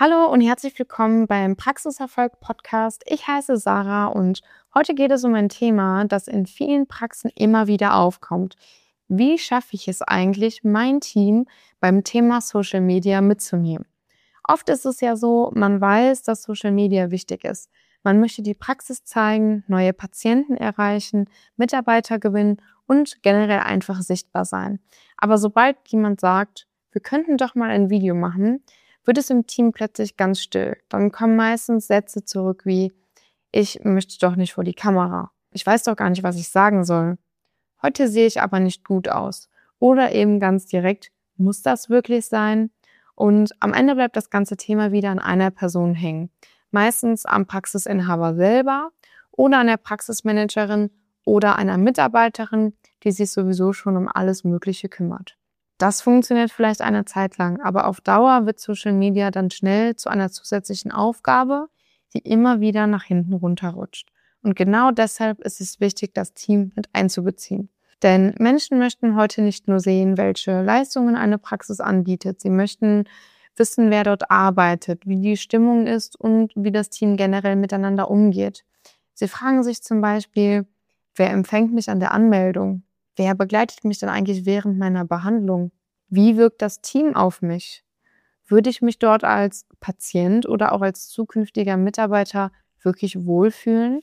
Hallo und herzlich willkommen beim Praxiserfolg Podcast. Ich heiße Sarah und heute geht es um ein Thema, das in vielen Praxen immer wieder aufkommt. Wie schaffe ich es eigentlich, mein Team beim Thema Social Media mitzunehmen? Oft ist es ja so, man weiß, dass Social Media wichtig ist. Man möchte die Praxis zeigen, neue Patienten erreichen, Mitarbeiter gewinnen und generell einfach sichtbar sein. Aber sobald jemand sagt, wir könnten doch mal ein Video machen, wird es im Team plötzlich ganz still. Dann kommen meistens Sätze zurück wie, ich möchte doch nicht vor die Kamera. Ich weiß doch gar nicht, was ich sagen soll. Heute sehe ich aber nicht gut aus. Oder eben ganz direkt, muss das wirklich sein? Und am Ende bleibt das ganze Thema wieder an einer Person hängen. Meistens am Praxisinhaber selber oder an der Praxismanagerin oder einer Mitarbeiterin, die sich sowieso schon um alles Mögliche kümmert. Das funktioniert vielleicht eine Zeit lang, aber auf Dauer wird Social Media dann schnell zu einer zusätzlichen Aufgabe, die immer wieder nach hinten runterrutscht. Und genau deshalb ist es wichtig, das Team mit einzubeziehen. Denn Menschen möchten heute nicht nur sehen, welche Leistungen eine Praxis anbietet. Sie möchten wissen, wer dort arbeitet, wie die Stimmung ist und wie das Team generell miteinander umgeht. Sie fragen sich zum Beispiel, wer empfängt mich an der Anmeldung? Wer begleitet mich denn eigentlich während meiner Behandlung? Wie wirkt das Team auf mich? Würde ich mich dort als Patient oder auch als zukünftiger Mitarbeiter wirklich wohlfühlen?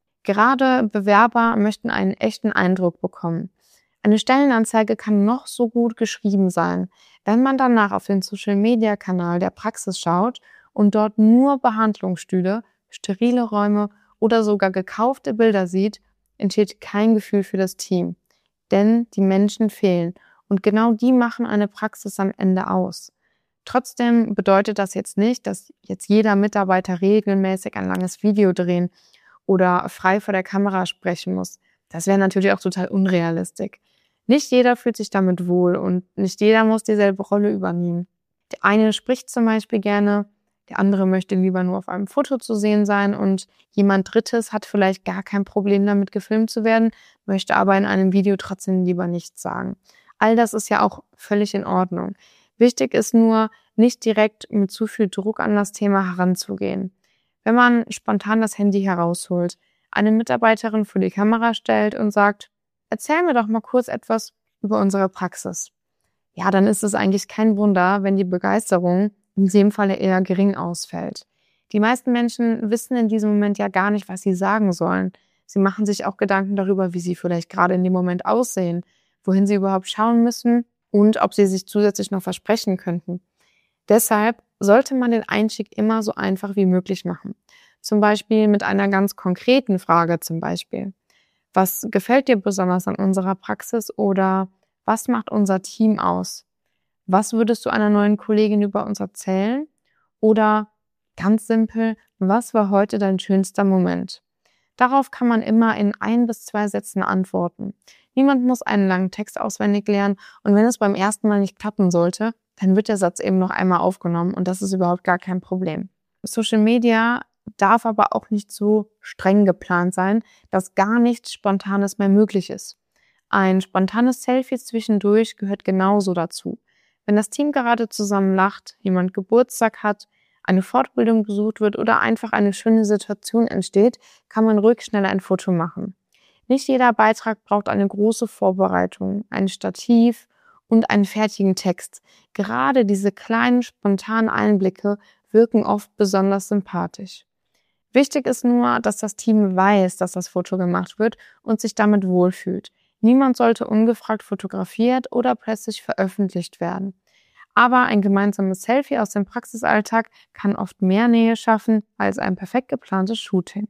Gerade Bewerber möchten einen echten Eindruck bekommen. Eine Stellenanzeige kann noch so gut geschrieben sein. Wenn man danach auf den Social-Media-Kanal der Praxis schaut und dort nur Behandlungsstühle, sterile Räume oder sogar gekaufte Bilder sieht, entsteht kein Gefühl für das Team. Denn die Menschen fehlen und genau die machen eine Praxis am Ende aus. Trotzdem bedeutet das jetzt nicht, dass jetzt jeder Mitarbeiter regelmäßig ein langes Video drehen oder frei vor der Kamera sprechen muss. Das wäre natürlich auch total unrealistisch. Nicht jeder fühlt sich damit wohl und nicht jeder muss dieselbe Rolle übernehmen. Der eine spricht zum Beispiel gerne, der andere möchte lieber nur auf einem Foto zu sehen sein und jemand Drittes hat vielleicht gar kein Problem damit, gefilmt zu werden, möchte aber in einem Video trotzdem lieber nichts sagen. All das ist ja auch völlig in Ordnung. Wichtig ist nur, nicht direkt mit zu viel Druck an das Thema heranzugehen. Wenn man spontan das Handy herausholt, eine Mitarbeiterin vor die Kamera stellt und sagt, erzähl mir doch mal kurz etwas über unsere Praxis. Ja, dann ist es eigentlich kein Wunder, wenn die Begeisterung in dem Falle eher gering ausfällt. Die meisten Menschen wissen in diesem Moment ja gar nicht, was sie sagen sollen. Sie machen sich auch Gedanken darüber, wie sie vielleicht gerade in dem Moment aussehen, wohin sie überhaupt schauen müssen und ob sie sich zusätzlich noch versprechen könnten. Deshalb sollte man den Einstieg immer so einfach wie möglich machen. Zum Beispiel mit einer ganz konkreten Frage zum Beispiel. Was gefällt dir besonders an unserer Praxis oder was macht unser Team aus? Was würdest du einer neuen Kollegin über uns erzählen? Oder ganz simpel, was war heute dein schönster Moment? Darauf kann man immer in 1 bis 2 Sätzen antworten. Niemand muss einen langen Text auswendig lernen und wenn es beim ersten Mal nicht klappen sollte, dann wird der Satz eben noch einmal aufgenommen und das ist überhaupt gar kein Problem. Social Media darf aber auch nicht so streng geplant sein, dass gar nichts Spontanes mehr möglich ist. Ein spontanes Selfie zwischendurch gehört genauso dazu. Wenn das Team gerade zusammen lacht, jemand Geburtstag hat, eine Fortbildung besucht wird oder einfach eine schöne Situation entsteht, kann man ruhig schnell ein Foto machen. Nicht jeder Beitrag braucht eine große Vorbereitung, ein Stativ und einen fertigen Text. Gerade diese kleinen, spontanen Einblicke wirken oft besonders sympathisch. Wichtig ist nur, dass das Team weiß, dass das Foto gemacht wird und sich damit wohlfühlt. Niemand sollte ungefragt fotografiert oder plötzlich veröffentlicht werden. Aber ein gemeinsames Selfie aus dem Praxisalltag kann oft mehr Nähe schaffen als ein perfekt geplantes Shooting.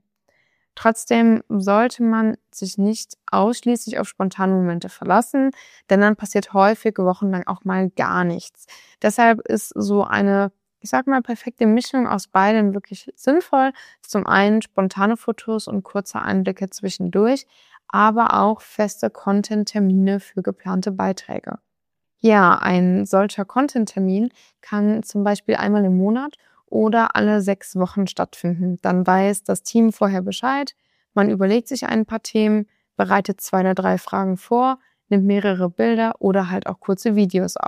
Trotzdem sollte man sich nicht ausschließlich auf spontane Momente verlassen, denn dann passiert häufig wochenlang auch mal gar nichts. Deshalb ist so eine, ich sag mal, perfekte Mischung aus beidem wirklich sinnvoll. Zum einen spontane Fotos und kurze Einblicke zwischendurch, aber auch feste Content-Termine für geplante Beiträge. Ja, ein solcher Content-Termin kann zum Beispiel einmal im Monat oder alle 6 Wochen stattfinden. Dann weiß das Team vorher Bescheid, man überlegt sich ein paar Themen, bereitet 2 oder 3 Fragen vor, nimmt mehrere Bilder oder halt auch kurze Videos auf.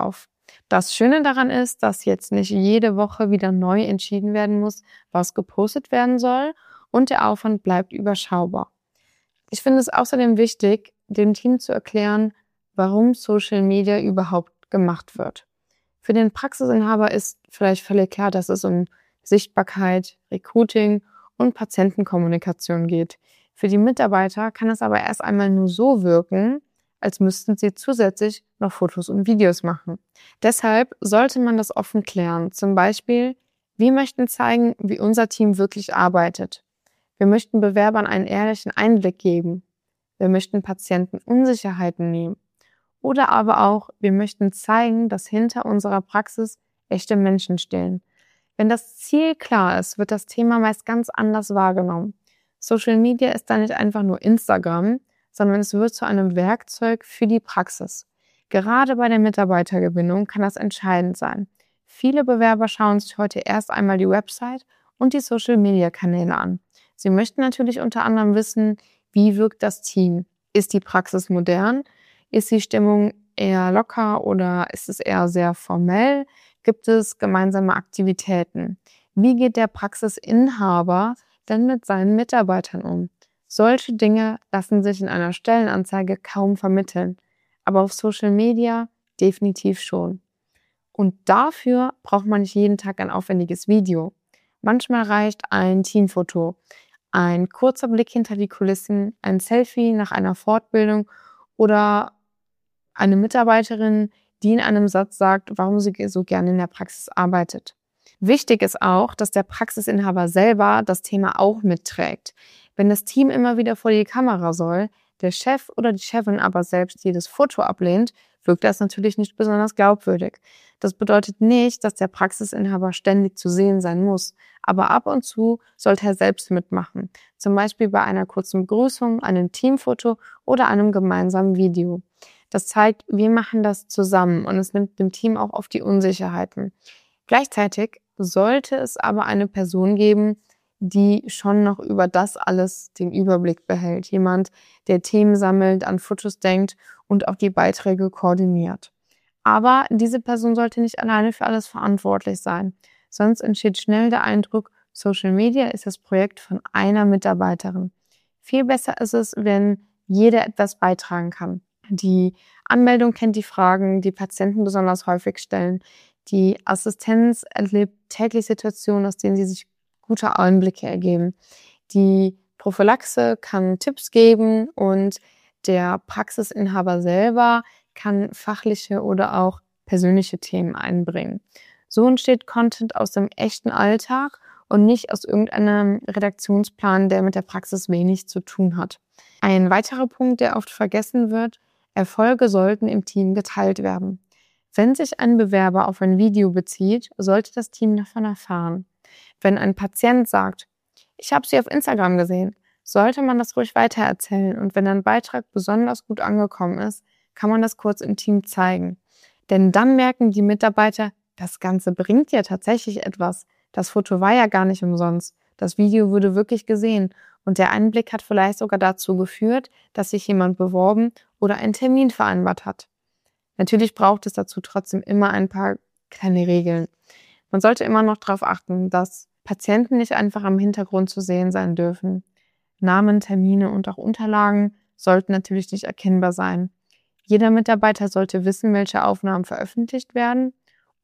Das Schöne daran ist, dass jetzt nicht jede Woche wieder neu entschieden werden muss, was gepostet werden soll, und der Aufwand bleibt überschaubar. Ich finde es außerdem wichtig, dem Team zu erklären, warum Social Media überhaupt gemacht wird. Für den Praxisinhaber ist vielleicht völlig klar, dass es um Sichtbarkeit, Recruiting und Patientenkommunikation geht. Für die Mitarbeiter kann es aber erst einmal nur so wirken, als müssten sie zusätzlich noch Fotos und Videos machen. Deshalb sollte man das offen klären. Zum Beispiel, wir möchten zeigen, wie unser Team wirklich arbeitet. Wir möchten Bewerbern einen ehrlichen Einblick geben. Wir möchten Patienten Unsicherheiten nehmen. Oder aber auch, wir möchten zeigen, dass hinter unserer Praxis echte Menschen stehen. Wenn das Ziel klar ist, wird das Thema meist ganz anders wahrgenommen. Social Media ist da nicht einfach nur Instagram, sondern es wird zu einem Werkzeug für die Praxis. Gerade bei der Mitarbeitergewinnung kann das entscheidend sein. Viele Bewerber schauen sich heute erst einmal die Website und die Social-Media-Kanäle an. Sie möchten natürlich unter anderem wissen, wie wirkt das Team? Ist die Praxis modern? Ist die Stimmung eher locker oder ist es eher sehr formell? Gibt es gemeinsame Aktivitäten? Wie geht der Praxisinhaber denn mit seinen Mitarbeitern um? Solche Dinge lassen sich in einer Stellenanzeige kaum vermitteln, aber auf Social Media definitiv schon. Und dafür braucht man nicht jeden Tag ein aufwendiges Video. Manchmal reicht ein Teamfoto, ein kurzer Blick hinter die Kulissen, ein Selfie nach einer Fortbildung oder eine Mitarbeiterin, die in einem Satz sagt, warum sie so gerne in der Praxis arbeitet. Wichtig ist auch, dass der Praxisinhaber selber das Thema auch mitträgt. Wenn das Team immer wieder vor die Kamera soll, der Chef oder die Chefin aber selbst jedes Foto ablehnt, wirkt das natürlich nicht besonders glaubwürdig. Das bedeutet nicht, dass der Praxisinhaber ständig zu sehen sein muss, aber ab und zu sollte er selbst mitmachen, zum Beispiel bei einer kurzen Begrüßung, einem Teamfoto oder einem gemeinsamen Video. Das zeigt, wir machen das zusammen und es nimmt dem Team auch oft die Unsicherheiten. Gleichzeitig sollte es aber eine Person geben, die schon noch über das alles den Überblick behält. Jemand, der Themen sammelt, an Fotos denkt und auch die Beiträge koordiniert. Aber diese Person sollte nicht alleine für alles verantwortlich sein. Sonst entsteht schnell der Eindruck, Social Media ist das Projekt von einer Mitarbeiterin. Viel besser ist es, wenn jeder etwas beitragen kann. Die Anmeldung kennt die Fragen, die Patienten besonders häufig stellen. Die Assistenz erlebt täglich Situationen, aus denen sie sich gute Einblicke ergeben. Die Prophylaxe kann Tipps geben und der Praxisinhaber selber kann fachliche oder auch persönliche Themen einbringen. So entsteht Content aus dem echten Alltag und nicht aus irgendeinem Redaktionsplan, der mit der Praxis wenig zu tun hat. Ein weiterer Punkt, der oft vergessen wird: Erfolge sollten im Team geteilt werden. Wenn sich ein Bewerber auf ein Video bezieht, sollte das Team davon erfahren. Wenn ein Patient sagt, ich habe Sie auf Instagram gesehen, sollte man das ruhig weitererzählen, und wenn ein Beitrag besonders gut angekommen ist, kann man das kurz im Team zeigen. Denn dann merken die Mitarbeiter, das Ganze bringt ja tatsächlich etwas. Das Foto war ja gar nicht umsonst. Das Video wurde wirklich gesehen und der Einblick hat vielleicht sogar dazu geführt, dass sich jemand beworben oder einen Termin vereinbart hat. Natürlich braucht es dazu trotzdem immer ein paar kleine Regeln. Man sollte immer noch darauf achten, dass Patienten nicht einfach am Hintergrund zu sehen sein dürfen. Namen, Termine und auch Unterlagen sollten natürlich nicht erkennbar sein. Jeder Mitarbeiter sollte wissen, welche Aufnahmen veröffentlicht werden,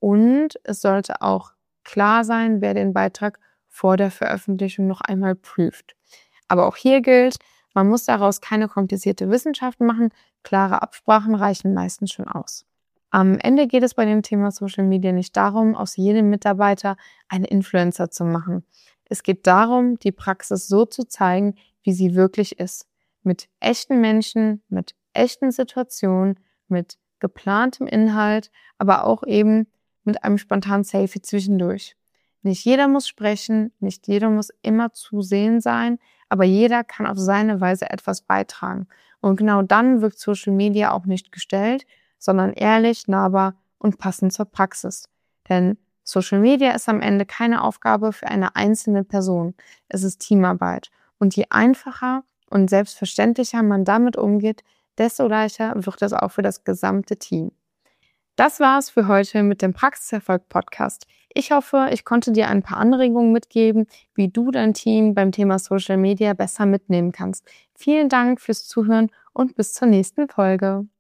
und es sollte auch klar sein, wer den Beitrag vor der Veröffentlichung noch einmal prüft. Aber auch hier gilt, man muss daraus keine komplizierte Wissenschaft machen, klare Absprachen reichen meistens schon aus. Am Ende geht es bei dem Thema Social Media nicht darum, aus jedem Mitarbeiter einen Influencer zu machen. Es geht darum, die Praxis so zu zeigen, wie sie wirklich ist. Mit echten Menschen, mit echten Situationen, mit geplantem Inhalt, aber auch eben mit einem spontanen Selfie zwischendurch. Nicht jeder muss sprechen, nicht jeder muss immer zu sehen sein, aber jeder kann auf seine Weise etwas beitragen. Und genau dann wirkt Social Media auch nicht gestellt, sondern ehrlich, nahbar und passend zur Praxis. Denn Social Media ist am Ende keine Aufgabe für eine einzelne Person. Es ist Teamarbeit. Und je einfacher und selbstverständlicher man damit umgeht, desto leichter wird es auch für das gesamte Team. Das war's für heute mit dem Praxiserfolg-Podcast. Ich hoffe, ich konnte dir ein paar Anregungen mitgeben, wie du dein Team beim Thema Social Media besser mitnehmen kannst. Vielen Dank fürs Zuhören und bis zur nächsten Folge.